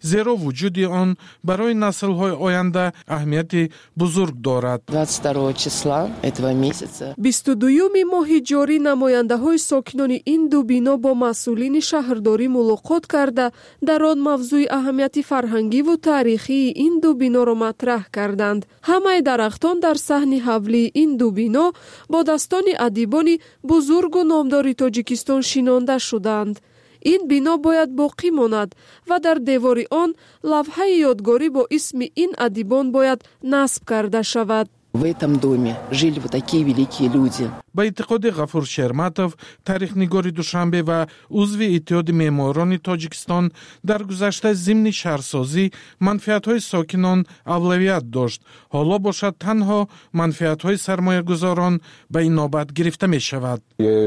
زیرا وجود آن برای نسل‌های آینده اهمیت بزرگ دارد. 22 числа этого месяца 22 ماه جاری نماینده‌های ساکنان این دو بنا با مسئولین شهرداری ملاقات کرده در آن موضوع اهمیت فرهنگی و تاریخی این دو بنا را مطرح کردند. همه درختان در صحن حولی این دو بنا با دستان ادیبان بزرگ و نامدار تاجیکستان شینانده شدند. این بنا باید باقی ماند و در دیوار آن لوحه یادگاری با اسم این ادیبان باید نصب کرده شود. в этом доме жили вот такие великие люди. با اعتقاد غفور شرمتов تاریخ‌نگار دوشنبه و عضو اتحاد معماران تاجیکستان در گذشته ضمن شهرسازی منفعت‌های ساکنان اولویت داشت. حالا باشد تنها منفعت‌های سرمایه‌گذاران به این نوبت گرفته می‌شود.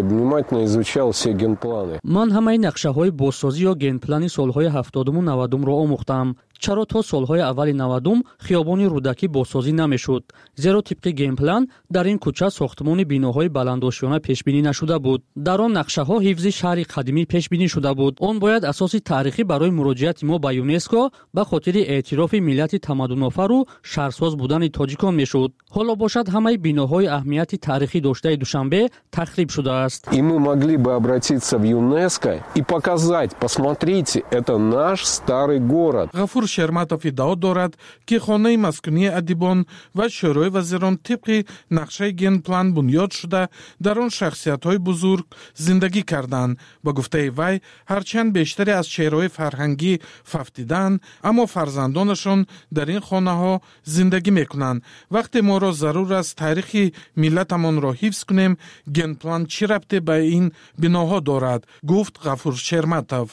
من همه نقشه‌های بازسازی یا گنپلانی سال‌های 70 و 90 را آموختم. چرا تا سال‌های اول 90 خیابان رودکی بازسازی نمی‌شد؟ زیرا طبق گیمپلان در این کوچه ساختمان بیناهای بلندآشیانه پیش‌بینی نشده بود. در آن نقشه‌ها حفظ شهر قدیمی پیش‌بینی شده بود. آن باید اساس تاریخی برای مراجعت ما به یونسکو به خاطر اعتراف ملت تمدن‌آفر و شهرساز بودن تاجیکان می‌شد. حالا باشد همه بیناهای اهمیت تاریخی داشته دوشنبه تخریب شده است. И мы могли бы обратиться в ЮНЕСКО и показать, посмотрите, это наш старый город. غفور شرمتов ادعا دارد که خانه مسکونی ادیبان و شورای وزیران طبق نقشه گنپلان بنیاد شده در آن شخصیت‌های بزرگ زندگی کردند. با گفته وی هرچند بیشتری از چهره‌های فرهنگی ففتیدند اما فرزندانشان در این خانه‌ها زندگی می‌کنند. وقتی ما را ضرور است تاریخ ملتمان را حفظ کنیم گنپلان چه ربطی به این بناها دارد گفت غفور شرمتov.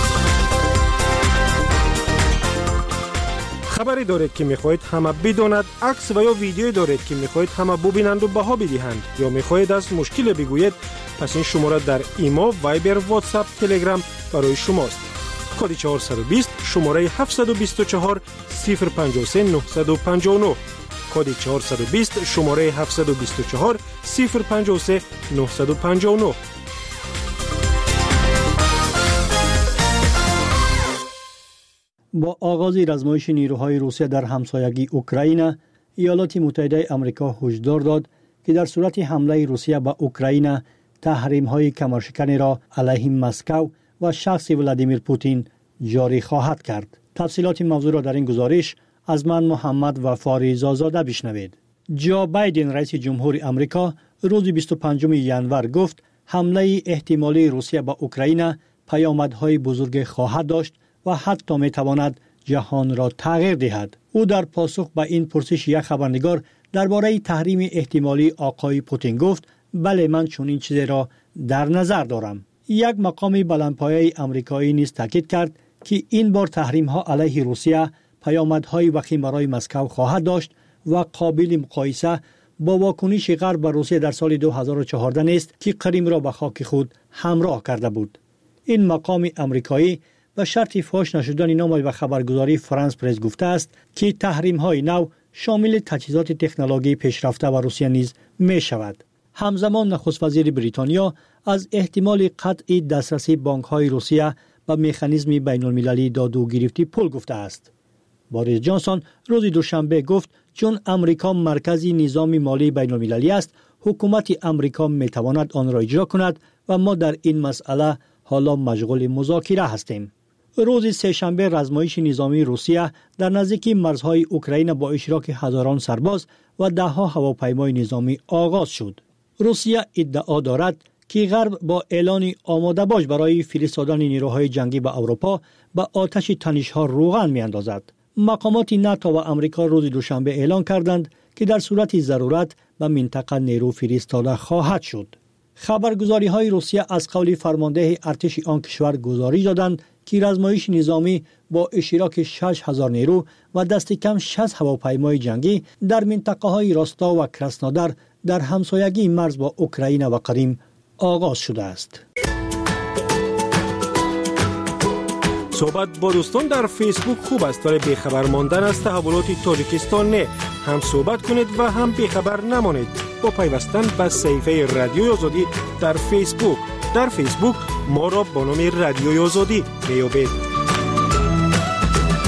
خبری دارید که میخواهید همه بداند، عکس و یا ویدیویی دارید که میخواهید همه ببینند و بها بدهند یا میخواهید از مشکل بگویید، پس این شماره در ایما، وایبر، واتساپ، تلگرام برای شماست. کد 420 شماره 724 053 959 کد 420 شماره 724 053 959. با آغاز رزمایش نیروهای روسیه در همسایگی اوکراین، ایالات متحده آمریکا هشدار داد که در صورت حمله روسیه به اوکراین تحریم‌های کمرشکنی را علیه مسکو و شخص ولادیمیر پوتین جاری خواهد کرد. تفصیلات موضوع را در این گزارش از من محمد وفاری زازاده بشنوید. جو بایدن رئیس جمهور آمریکا روز 25 ژانویه گفت حمله احتمالی روسیه به اوکراین پیامدهای بزرگ خواهد داشت و حتی میتواند جهان را تغییر دهد. او در پاسخ به این پرسش یک خبرنگار درباره تحریم احتمالی آقای پوتین گفت بله من چنین چیزی را در نظر دارم. یک مقام بلندپایه آمریکایی نیز تاکید کرد که این بار تحریم ها علیه روسیه پیامدهای وخیم برای مسکو خواهد داشت و قابل مقایسه با واکنش غرب به روسیه در سال 2014 نیست که کریم را به خاک خود همراه کرده بود. این مقام آمریکایی به شرط فاش نشدن نام به خبرگزاری فرانس پرس گفته است که تحریم های نو شامل تجهیزات تکنولوژی پیشرفته و روسیه نیز می شود. همزمان نخست وزیر بریتانیا از احتمال قطع دسترسی بانک های روسیه به مکانیزم بین المللی داد و گرفتی پول گفته است. بوریس جانسون روز دوشنبه گفت چون امریکا مرکزی نظام مالی بین المللی است، حکومت امریکا می تواند آن را اجرا کند و ما در این مسئله حالا مشغول مذاکره هستیم. روز سه‌شنبه رزمایش نظامی روسیه در نزدیکی مرزهای اوکراین با اشتراک هزاران سرباز و ده‌ها هواپیمای نظامی آغاز شد. روسیه ادعا دارد که غرب با اعلان آماده باش برای فرستادن نیروهای جنگی به اروپا به آتش تنش‌ها روغن می‌اندازد. مقامات ناتو و آمریکا روز دوشنبه اعلان کردند که در صورت ضرورت به منطقه نیرو فرستاده خواهد شد. خبرگزاری‌های روسیه از قول فرمانده ارتش آن کشور گزارش دادند که رزمایش نظامی با اشتراک 6000 نیرو و دست کم 60 هواپیمای جنگی در منطقه‌های راستا و کراسنودار در همسایگی مرز با اوکراین و کریم آغاز شده است. صحبت با دوستان در فیسبوک خوب است ولی بیخبر ماندن از تحولات تاجیکستان نه. هم صحبت کنید و هم بیخبر نمانید با پیوستن به صفحه رادیوی آزادی در فیسبوک. در فیسبوک ما را با نام رادیوی آزادی میابید.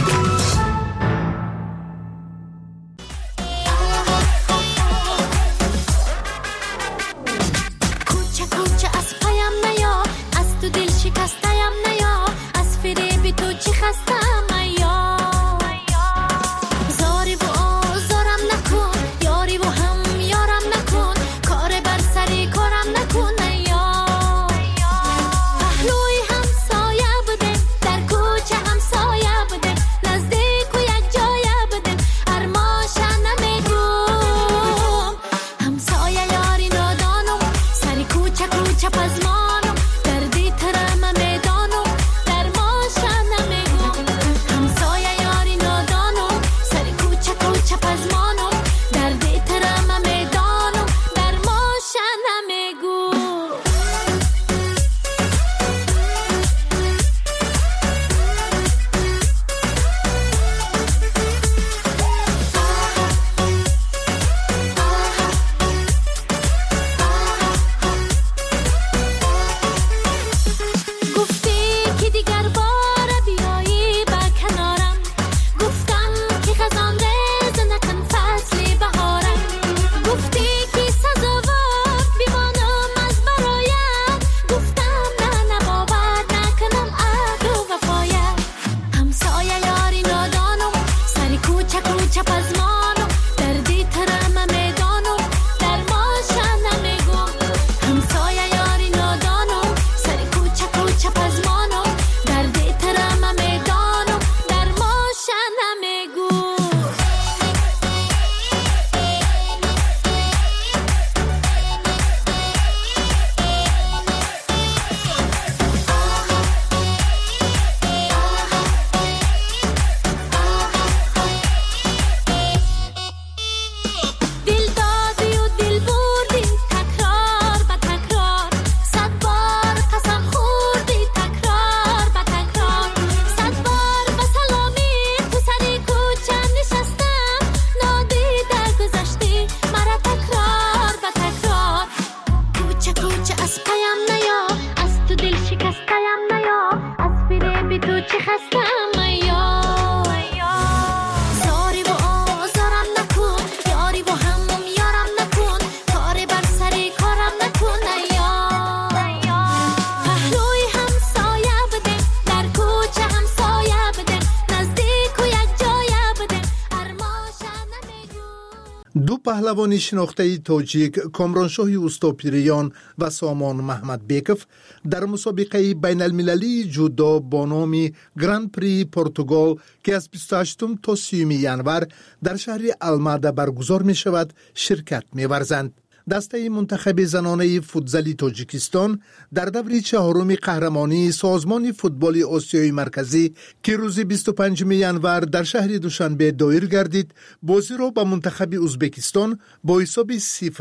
پهلوان شناخته تاجیک کامرانشاه اوستاپیریان و سامان محمدبیکوف در مسابقه بین المللی جودو با نام گراند پری پرتغال که از 28 تا 30 ینور در شهر الماده برگزار می شود شرکت می ورزند. دسته منتخب زنانه فوتزالی تاجیکستان در دور چهارم قهرمانی سازمان فوتبال آسیای مرکزی که روز 25 ینور در شهر دوشنبه دایر گردید، بازی را به منتخب ازبکستان با حساب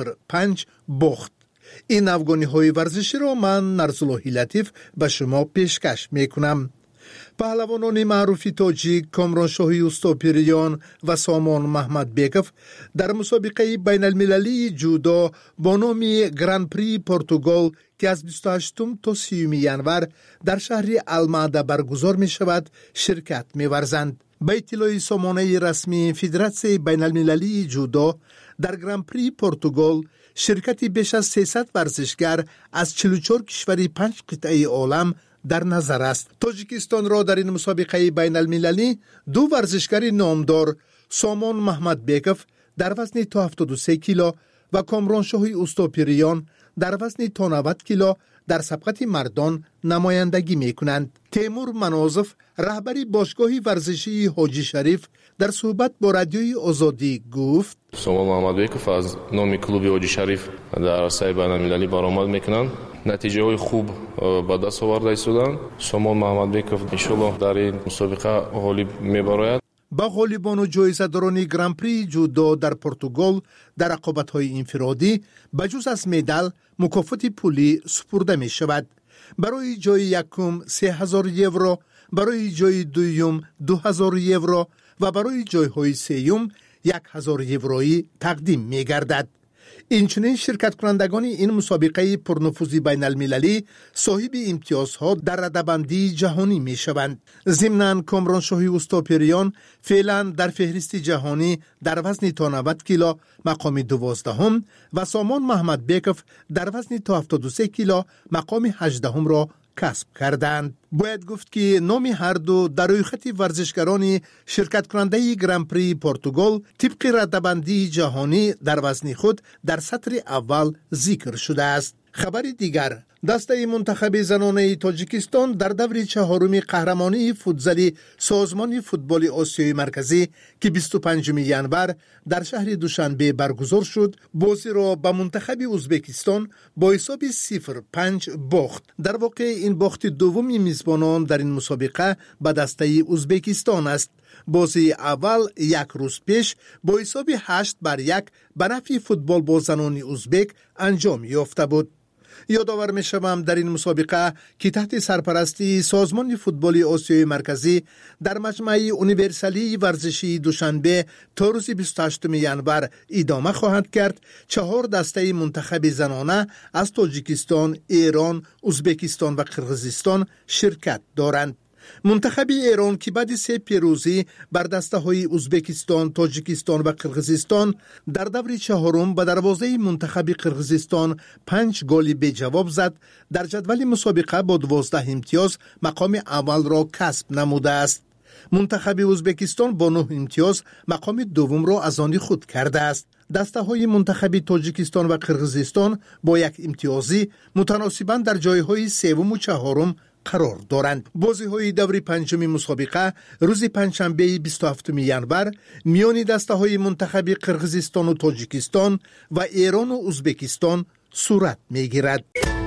0-5 باخت. این افغانی‌های ورزشی را من نرسلوحی لطیف به شما پیشکش میکنم. پهلوانان معروف تاجیک کامرانشاه اوستاپیریان و سامان محمدبیکوف در مسابقه بین المللی جودو با نام گراند پری پرتغال که از 28 تا 30 ینور در شهر الماده برگزار می شود شرکت می ورزند. به اطلاع سامانه رسمی فدراسیون بین المللی جودو در گراند پری پرتغال شرکتی بیش از 300 ورزشگر از 44 کشور 5 قطعه عالم در نظر است. تاجیکستان را در این مسابقه بین المللی دو ورزشگر نامدار سامان محمدبیکوف در وزن تا 73 کیلو و کامرانشاه اوستاپیریان در وزن تا 90 کیلو در سبقت مردان نمایندگی می کنند. تیمور منازف رهبری باشگاه ورزشی حاجی شریف در صحبت با رادیوی آزادی گفت: سامان محمدبیکوف از نام کلوب حاجی شریف در عرصه بین المللی برآمد میکنند. نتیجه های خوب به دست آورده ایستادند. سامان محمدبیکوف انشالله در این مسابقه غالب میبراید. با غالبان و جایزه‌داران گراند پری جودو در پرتغال در رقابت‌های انفرادی بجز از مدال مکافات پولی سپرده می شود. برای جای یکم 3000 یورو، برای جای دوم 2000 یورو و برای جای‌های سوم 1000 یورویی تقدیم می گردد. اینچنین شرکت کنندگان این مسابقه پرنفوذی بین المللی صاحب امتیازها در رده‌بندی جهانی می شوند. ضمناً کامرانشاه اوستاپیریان فعلا در فهرست جهانی در وزن تا 90 کیلو مقام 12 و سامان محمدبیکوف در وزن تا 73 کیلو مقام 18 را کسب کردند. باید گفت که نام هر دو در روی خط ورزشکاران شرکت کننده گراند پری پرتغال طبق رده‌بندی جهانی در وزن خود در سطر اول ذکر شده است. خبر دیگر: دسته منتخب زنانه تاجیکستان در دور چهارم قهرمانی فوتزالی سازمان فوتبال آسیای مرکزی که 25 ینور در شهر دوشنبه برگزار شد، بازی را به منتخب ازبکستان با حساب 0-5 باخت. در واقع این باخت دومی میزبانان در این مسابقه به دسته ازبکستان است. بازی اول یک روز پیش با حساب 8-1 به نفع فوتبال با زنان ازبک انجام یافته بود. یادآور می‌شوم در این مسابقه که تحت سرپرستی سازمان فوتبال آسیای مرکزی در مجمع یونیورسالی ورزشی دوشنبه تا روز 28 ینور ادامه خواهد کرد. 4 دسته منتخب زنانه از تاجیکستان، ایران، ازبکستان و قرقیزستان شرکت دارند. منتخب ایران که بعد 3 پیروزی بر دسته‌های ازبکستان، تاجیکستان و قرقیزستان در دور چهارم به دروازه منتخب قرقیزستان 5 گل به جواب زد، در جدول مسابقه با 12 امتیاز مقام اول را کسب نموده است. منتخب ازبکستان با 9 امتیاز مقام دوم را از آن خود کرده است. دسته‌های منتخب تاجیکستان و قرقیزستان با 1 امتیازی متناسباً در جایهای سوم و چهارم قرار دارند. بازی‌های دور پنجم مسابقه روز پنجشنبه 27 ینور میان دسته‌های منتخب قرقیزستان و تاجیکستان و ایران و ازبکستان صورت می‌گیرد.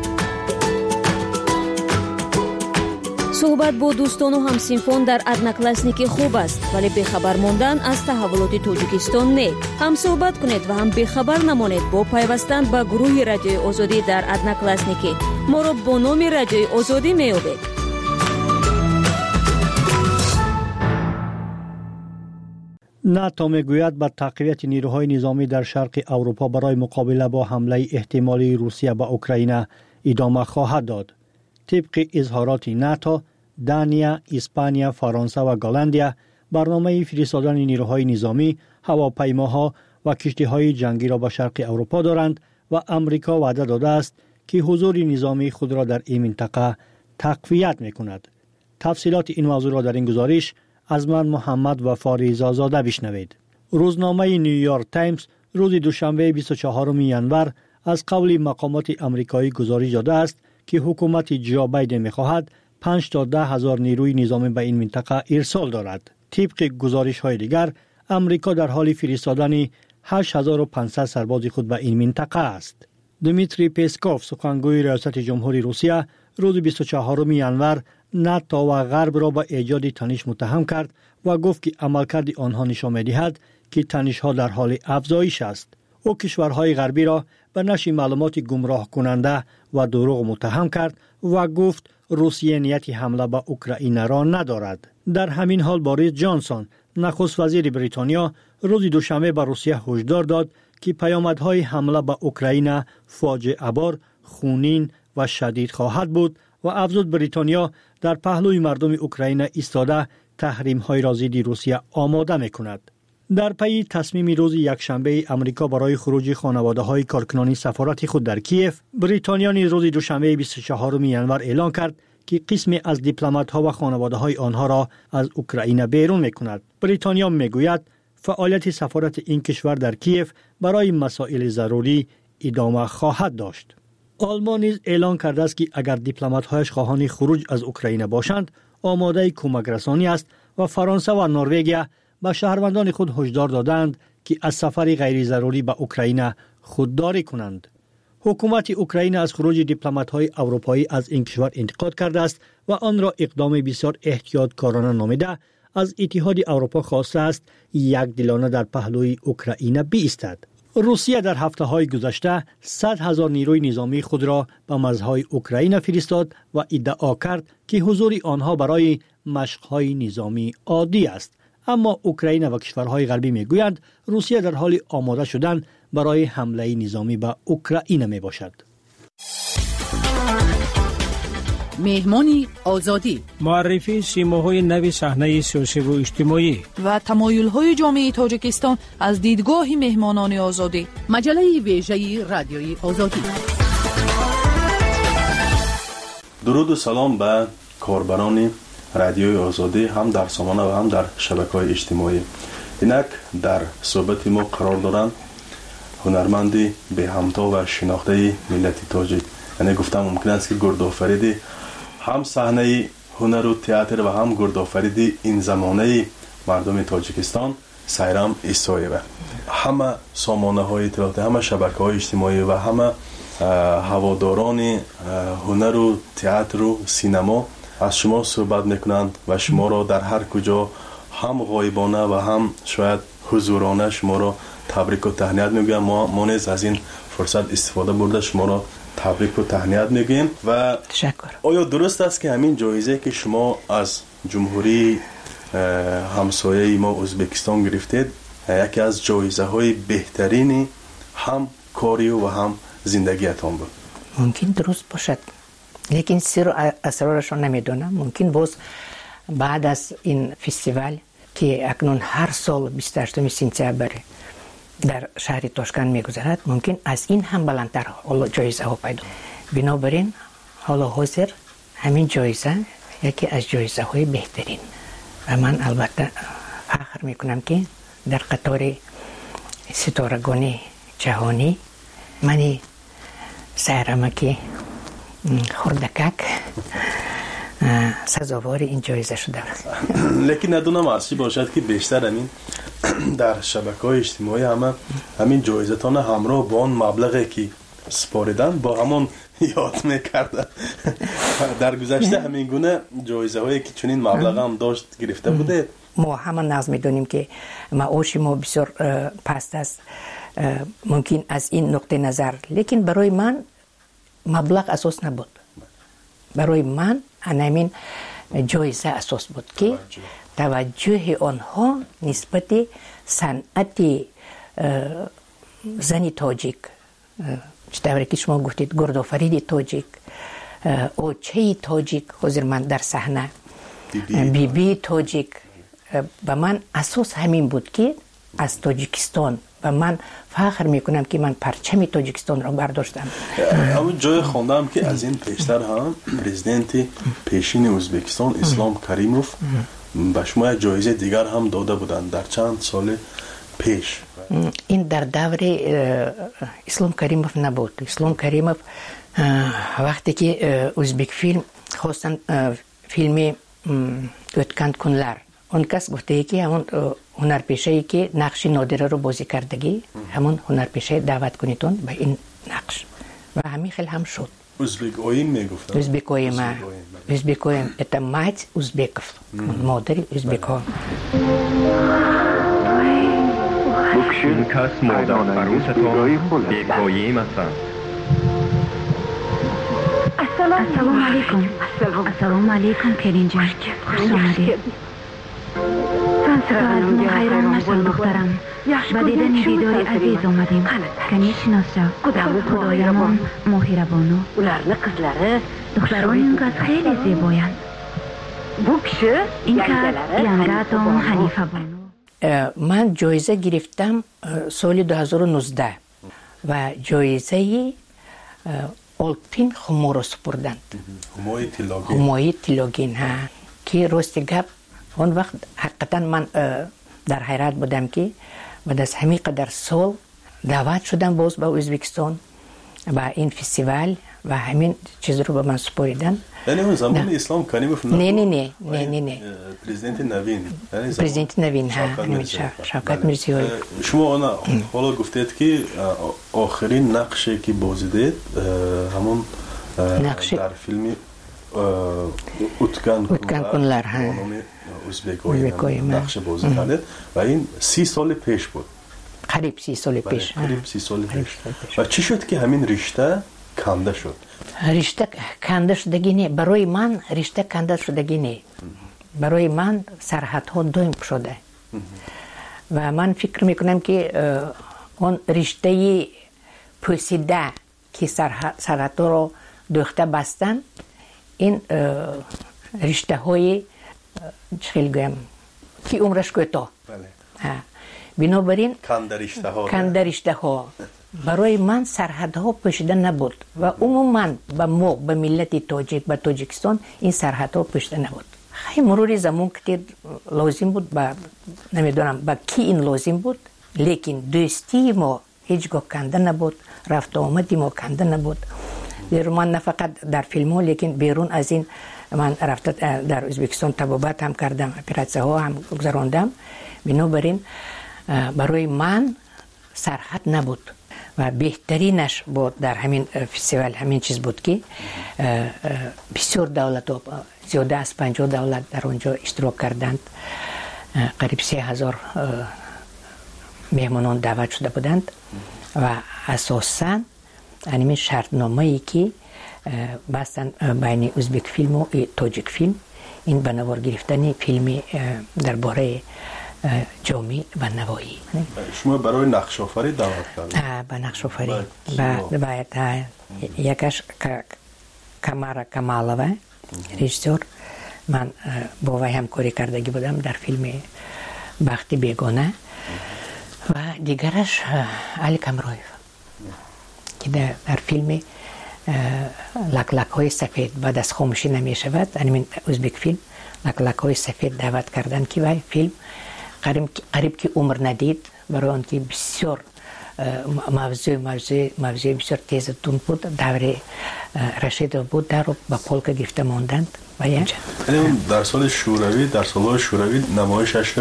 صحبت با دوستان و همسینفون در ادناکلاسنیکی خوب است، ولی بخبر ماندن از تحولات تاجیکستان نه. هم صحبت کنید و هم بخبر نمانید با پیوستن به گروه رادیوی آزادی در ادناکلاسنیکی. ما را با نام رادیوی آزادی میابید. ناتو میگوید با تقویت نیروهای نظامی در شرق اروپا برای مقابله با حمله احتمالی روسیه به اوکراین ادامه خواهد داد. طبق اظهارات ناتو، دانیا، اسپانیا، فرانسه و گالندیا برنامه فرستادن نیروهای نظامی، هواپیماها و کشتی‌های جنگی را به شرق اروپا دارند و امریکا وعده داده است که حضور نظامی خود را در این منطقه تقویت می‌کند. تفصیلات این موضوع را در این گزارش از من محمد وفاری زاده بشنوید. روزنامه نیویورک تایمز روز دوشنبه 24 ینور از قول مقامات آمریکایی گزارش داده است که حکومت جو بایدن می‌خواهد 5 تا 10 هزار نیروی نظامی به این منطقه ارسال دارد. طبق گزارش‌های دیگر، آمریکا در حال فرستادن 8500 سرباز خود به این منطقه است. دمیتری پسکوف، سخنگوی ریاست جمهوری روسیه، روز 24 ینور ناتو و غرب را به ایجاد تنش متهم کرد و گفت که عملکرد آنها نشان می‌دهد که تنش‌ها در حال افزایش است. او کشورهای غربی را به نشر معلومات گمراه کننده و دروغ متهم کرد و گفت روسیه نیت حمله به اوکراین را ندارد. در همین حال بوریس جانسون، نخست وزیر بریتانیا، روز دوشنبه به روسیه هشدار داد که پیامدهای حمله به اوکراین فاجعه بار، خونین و شدید خواهد بود و افزود بریتانیا در پهلوی مردم اوکراین ایستاده تحریم‌های را ضد روسیه آماده می‌کند. در پی تصمیم روز یکشنبه آمریکا برای خروج خانواده‌های کارکنان سفارت خود در کیف، بریتانیا نیز روز دوشنبه 24 ینور اعلان کرد که قسمی از دیپلمات‌ها و خانواده‌های آنها را از اوکراین بیرون می‌کند. بریتانیا می‌گوید فعالیت سفارت این کشور در کیف برای مسائل ضروری ادامه خواهد داشت. آلمان نیز اعلان کرده است که اگر دیپلمات‌هایش خواهان خروج از اوکراین باشند، آماده کمک رسانی است و فرانسه و نروژ به شهروندان خود هشدار دادند که از سفر غیر ضروری به اوکراین خودداری کنند. حکومت اوکراین از خروج دیپلمات‌های اروپایی از این کشور انتقاد کرده است و آن را اقدام بسیار احتیاطکارانه نامیده از اتحاد اروپا خواسته است یک دلانه در پهلوی اوکراین بایستد. روسیه در هفته‌های گذشته 100,000 نیروی نظامی خود را به مرزهای اوکراین فرستاد و ادعا کرد که حضور آنها برای مشق‌های نظامی عادی است. اما اوکراین و کشورهای غربی میگویند روسیه در حال آماده شدن برای حمله نظامی به اوکراین می باشد. مهمانی آزادی، معرفی سیماهای نوی صحنه سیاسی و اجتماعی و تمایل‌های جامعه تاجیکستان از دیدگاه مهمانان آزادی. مجله ویژه رادیوی آزادی. درود و سلام به کاربران رادیوی آزادی، هم در سامانه و هم در شبکه‌های اجتماعی. اینک در صحبت ما قرار دارند هنرمندی به همتا و شناخته ملت تاجیک. یعنی گفتم ممکن است که گردآفریدی هم صحنه هنر و تئاتر و هم گردآفریدی این زمانه مردم تاجیکستان سایرام ایسایه. همه سامانه‌های اطلاعاتی، همه شبکه‌های اجتماعی و همه هواداران هنر و تئاتر و سینما از شما صحبت میکنند و شما را در هر کجا هم غایبانه و هم شاید حضورانه شما را تبریک و تهنیت میگم. ما نیز از این فرصت استفاده برده شما را تبریک و تهنیت میگیم. و تشکر. آیا درست است که همین جایزه که شما از جمهوری همسایه ما ازبکستان گرفتید یکی از جایزه های بهترین هم کاری و هم زندگیتان بود؟ ممکن درست باشد، لیکن سر و اسرارش را نمیدونم. ممکن باز بعد از این فستیوال که اکنون هر سال 28 سپتامبر در شهر تاشکند میگذرد، ممکن از این هم بلندتر جایزه ها پیدا. بنابراین حالا حاضر همین جایزه یکی از جایزه های بهترین و من البته فخر میکنم که در قطار ستارگان جهانی منی سهرمکی خردکک سزاوار این جایزه شده. لیکن ندونم عرصی باشد که بیشتر همین در شبکه‌های اجتماعی همین جایزتان همراه با آن مبلغی که سپاریدن با همون یاد میکردن. در گذشته همین گونه جایزه هایی که چنین مبلغ هم داشت گرفته بوده. ما همه ناز میدونیم که معاش ما بسیار پست است، ممکن از این نقطه نظر، لیکن برای من مبلغ اساس نبود. برای من همین جایزه اساس بود که توجه آنها نسبت صنعت زنی تاجیک، چطوری که شما گفتید گردآفرید تاجیک، اوچه تاجیک، حضور من در صحنه بی تاجیک، و من اساس همین بود که از تاجیکستان و من فخر میکنم که من پرچم تاجیکستان را برداشتم. اما جای خوندم که از این پیشتر هم پرزیدنت پیشین ازبکستان اسلام کریموف به شما جایزه دیگر هم داده بودند در چند سال پیش این در دور اسلام کریمов نبود. اسلام کریمов وقتی که ازبک فیلم خواستن فیلم Ötken Kunlar اون کس گفته که همون هنرپیشه‌ای که نقش نادره رو بازی کردگی همون هنرپیشه دعوت کنیتون به این نقش و همین خیلی هم شد. Uzbek oyun میگفتن. Uzbek oyun. Uzbek oyun. Это мать узбеков. مادر ازبک‌ها. این کس مادر عروستان بیگایم هستند. السلام علیکم. السلام علیکم کریم جان. خوش آمدید. تو از ما حیران نشو دخترم. با دیدن دیداری عزیز آمدیم. کنی شناسا. خدایمان مهربانو. دختران این کس خیلی زیبایند. این کس ینگاتون حلیفه بانو. من جایزه گرفتم سال 2019 و جایزه آلپین خمو رو سپردند. خموی تیلوگین ها که راستی گپ اون وقت حقیقتا من در حیرت بودم که بعد از همین قدر سال دعوت شدم باز به ازبکستان و این فستیوال و همین چیز رو به من سپاریدن. یعنی اون زمان اسلام کریمов نه پرزیدنت نوین شوکت میرزیوی. شما حالا گفتید که آخرین نقشی که بازی دید همون در فیلم Ötken Kunlar ازبک‌های نقش بازی کردید و این 30 سال پیش بود. قریب 30 سال پیش. و چی شد که همین رشته کنده شد؟ رشته کنده شدگی نه. برای من رشته کنده شدگی نه. برای من سرحدها دویم شده و من فکر میکنم که اون رشته پوسیده که سرحدها رو دوخته بستن این رشته های چخیل گویم که عمرش کوتاه. بنابراین کنده رشته ها برای من سرحدها پوشیده نبود و عموما به ما به ملت تاجیک به تاجیکستان این سرحدها پوشیده نبود. خیلی مرور زمان که لازم بود با نمیدونم با کی این لازم بود لیکن دوستی ما هیچگاه کنده نبود، رفت آمدی ما کنده نبود. من نه فقط در فیلم ها لیکن بیرون از این من رفته در ازبکستان طبابت هم کردم، اپراسیون ها هم گذراندم. بنابراین برای من سرحد نبود و بهترینش بود در همین فستیوال همین چیز بود که بسیار دولت ها زیاده از 50 دولت در اونجا اشتراک کردند. قریب 3000 مهمانان دعوت شده بودند و اساساً انیمه شرطنامه‌ای که بستن بین ازبک فیلم و تاجیک فیلم این بنوار گرفتن فیلم درباره جامعه و نوایی. شما برای نقش آفری دعوت کردید؟ به نقش آفری باید یکش کمارا کمالوه رژیسور من با وی همکاری کردگی بودم در فیلم بخت بیگانه و دیگرش علی کمرویف که در فیلم لک های سفید بعد از خاموشی نمی شود انیمه ازبک فیلم لک های سفید دعوت کردن که وی فیلم قریب که عمر ندید برای آن که بسیار موضوع بسیار تیزتون بود دور رشید بود در رو با پولک گرفته ماندند و یعنی در سال شوروی در سالهای شوروی نمایشش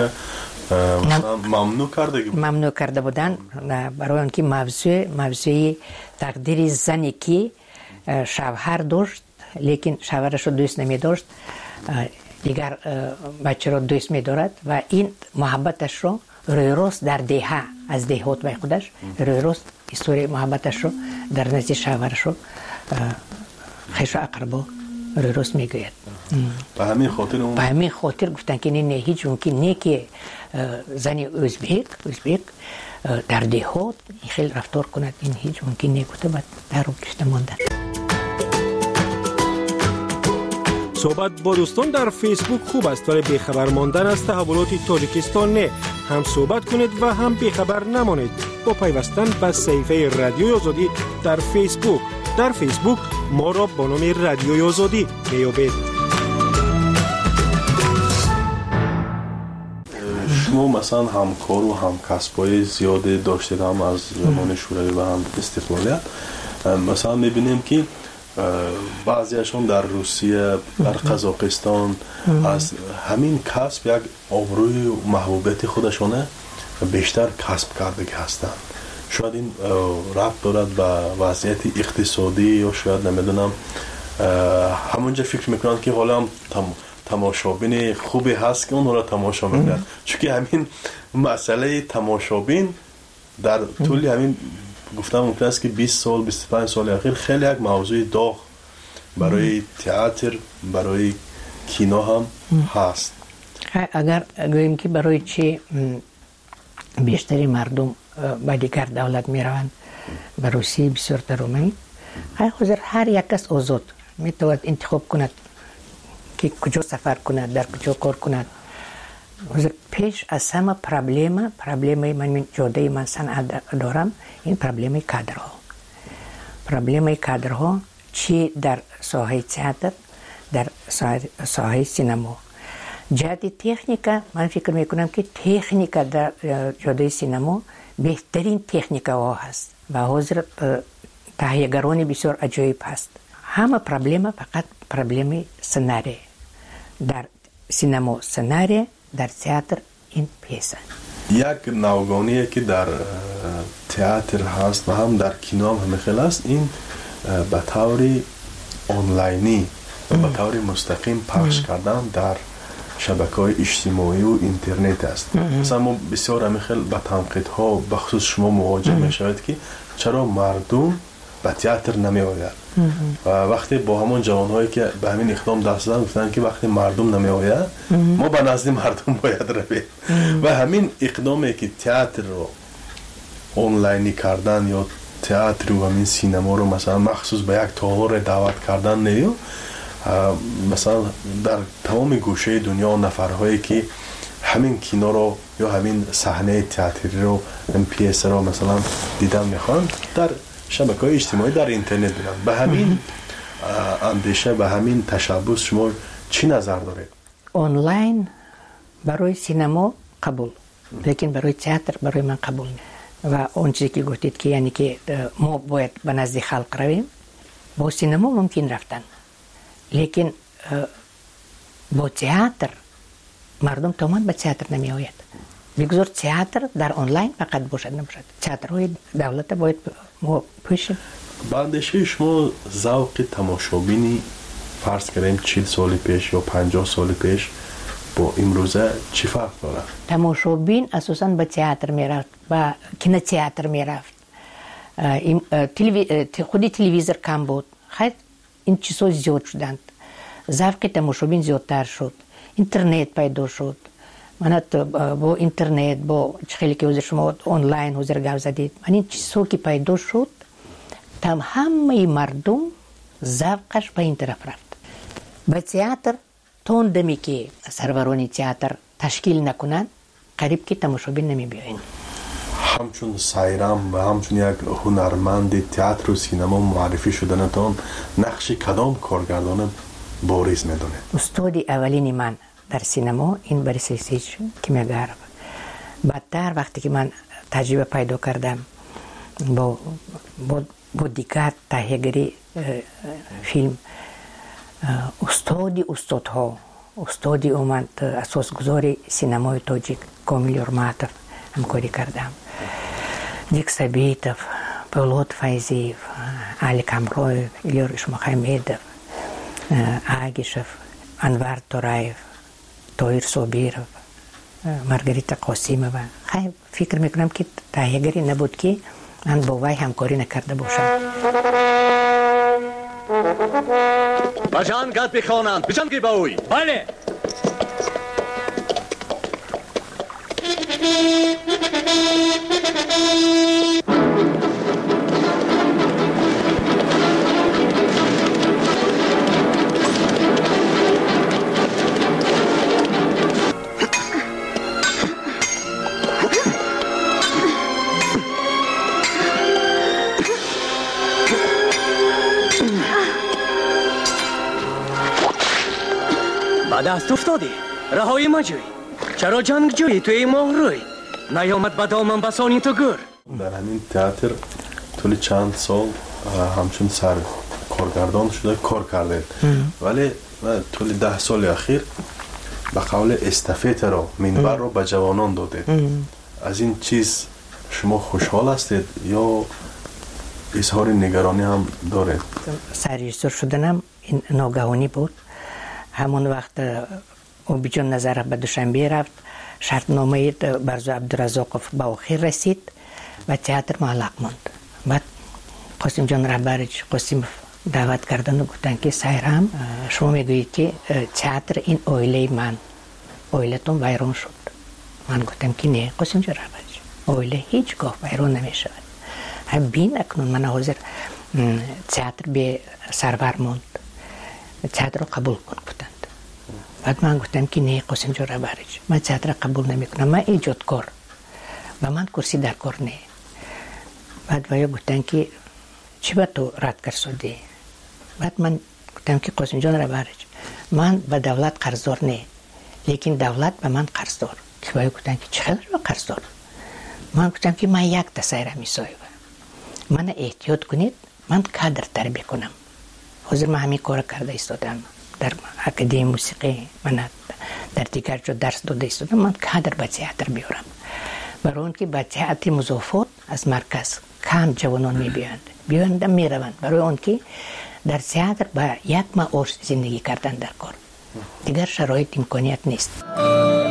ممنوع کرده بودن برای آن که موضوع تقدیر زنی که شوهر داشت لیکن شوهرش رو دوست نمی داشت دیگر بچه رو دوست می دارد و این محبتش رو روی روز در دهه از دهات به خودش روی روز استوری محبتش رو در نزد شوهرش رو خیش و اقربا روی روز می گوید. به همین خاطر گفتن که نه هیچ ممکن نه که زنی ازبک در دهات خیلی رفتار کند این هیچ ممکن نه گفته بعد در رو گشته ماندن. صحبت با دوستان در فیسبوک خوب است ولی بیخبر ماندن از تحولات تاجیکستان نه. هم صحبت کنید و هم بیخبر نمانید با پیوستن به صفحه رادیوی آزادی در فیسبوک. در فیسبوک ما را با نام رادیوی آزادی میابید. شما مثلا همکار و همکسبای زیاده داشتید، هم از زمان شوروی و هم استقلالیت. مثلا میبینیم که بعضیشون در روسیه، در قزاقستان از همین کسب یک آبروی و محبوبیت خودشونه بیشتر کسب کرده هستند. شاید این ربط دارد به وضعیت اقتصادی یا شاید نمیدونم همونجا فکر میکنند که حالا هم تماشابین خوبی هست که اون را تماشا میکنند، چون که همین مسئله تماشابین در طول همین گفتم ممکن است که 20 سال 25 سال اخیر خیلی یک موضوع داغ برای تئاتر، برای کینو هم هست. اگر گوییم که برای چی بیشتری مردم به دیگر دولت می روند، به روسیه بسیار ترومی، حاضر هر یک کس آزاد می تواند انتخاب کند که کجا سفر کند، در کجا کار کند. حاضر پیش از همه پرابلم من جاده من صنعت دارم، این پرابلم کادرها چی در ساحه تئاتر، در ساحه سینما. جهت تکنیکا من فکر میکنم که تکنیکا در جاده سینما بهترین تکنیکا هست و حاضر تهیه‌گران بسیار عجیب هست. همه پرابلم فقط پرابلم سناریو. در سینما سناریو، در تئاتر این پیسه. یک نوگانیه که در تئاتر هست و هم در کینو هم خیلی هست، این به طور آنلاینی و به طور مستقیم پخش کردن در شبکه‌های اجتماعی و اینترنت است. مثلا ما بسیار همیخیل با تنقیدها بخصوص شما مواجه میشوید که چرا مردم به تئاتر نمی آید و وقتی با همون جوانهایی که به همین اقدام دست دادن گفتن که وقتی مردم نمی آید ما به نزد مردم باید رویم و همین اقدامی که تئاتر رو آنلاینی کردن یا تئاتر و همین سینما رو مثلا مخصوص به یک تالار دعوت کردن نیو، مثلا در تمام گوشه دنیا نفرهایی که همین کینو رو یا همین صحنه تئاتری رو، این پیس رو مثلا دیدن میخوان، در شبکه‌های اجتماعی در اینترنت دیدن. به همین اندیشه، به همین تشبث شما چی نظر دارید؟ آنلاین برای سینما قبول، لیکن برای تئاتر برای من قبول نیست. و اون چیزی که گفتید که یعنی که ما باید به نزد خلق رویم، با سینما ممکن رفتن، لیکن با تئاتر مردم تمام به تئاتر نمی آید. بگذار تئاتر در آنلاین فقط باشد نباشد. تئاترهای دولت باید ما پوشیم. باندشه شما ذوق تماشابینی فرض کنیم 40 سال پیش یا 50 سال پیش با امروزه چی فرق داره؟ تماشابین اساساً به تئاتر میرفت، به کینو تئاتر میرفت. خودی تلویزیون کم بود. خیلی این چیزها زیاد شدند. ذوق تماشابین زیادتر شد. اینترنت پیدا شد. من با اینترنت، با خیلی که حضور شما آنلاین حضور گفت زدید، من این چیزها که پیدا شد همه مردم ذوقش به این طرف رفت. به تئاتر تون دمی که سروران تئاتر تشکیل نکنند قریب که تماشابین نمی بیاین. همچون سایرام و همچون یک هنرمند تئاتر و سینما معرفی شدنتان نقش کدام کارگردان بارز میدونه؟ استاد اولین من در سینما این بوریس لیسیچ کیمیاگرف. بعدتر وقتی که من تجربه پیدا کردم با دیگر تهیه‌گری فیلم، استادی اومد اساسگذار سینمای تاجیک کامیل یورماتوف همکاری کردم. دیک سبیتوف، پولاد فایزیف، علی کامرویف، ایلور اشمخمیدوف، آگیشوف، انوار تورایف، تویر صابیروف، مارگریتا قاسیمووا. خیلی فکر میکنم که تهیه‌گری نبود که من با وی همکاری نکرده باشم. بجان گاد بخوانند، بجان گی باوی. بله. دست افتادی، رهایی مجوی. چرا جنگجویی توی مهروی نیامد به دامن بسانی تو گر؟ در همین تئاتر طول چند سال همچون سر کارگردان شده کار کرده، ولی طول 10 سال اخیر به قول استافت را منبر را به جوانان داده. از این چیز شما خوشحال هستید یا اظهار نگرانی هم دارید؟ سرریزور شدنم این ناگهانی بود. همون وقت اوبیجان نظر به دوشنبه رفت، شرطنامه برزو عبدالرزاقов به آخر رسید و تئاتر معلق ماند. بعد قاسم جان رهبرج قاسم دعوت کردن و گفتن که سایرام شما میگویید که تئاتر این اویله من، اویلتون ویران شد. من گفتم که نه قاسم جان رهبرج، اویله هیچگاه ویران نمیشود. بین اکنون من حاضر تئاتر به سرور ماند، تئاتر رو قبول کن گفتند. بعد من گفتم که نه قاسم جان رهبرج، من تئاتر قبول نمیکنم، من ایجادکار و من کرسی در کار نه. بعد ویا گفتن که چی با تو رد کر شدی؟ بعد من گفتم که قاسم جان رهبرج من به دولت قرضدار نه، لیکن دولت به من قرضدار. که ویا گفتن که چقدر به قرضدار؟ من گفتم که من یک تسایره میسایم، من احتیاط کنید، من کادر تربیه کنم. حاضر من همین کار کرده ایستادم، در اکادمی موسیقی من در دیگر جا درس داده ایستادم، من کادر به تئاتر بیارم. برای اون که به تئاتر مضافات از مرکز کم جوانان بیایند میروند، برای اون که در تئاتر با یک معاش زندگی کردن در کار، دیگر شرایط امکانیت نیست.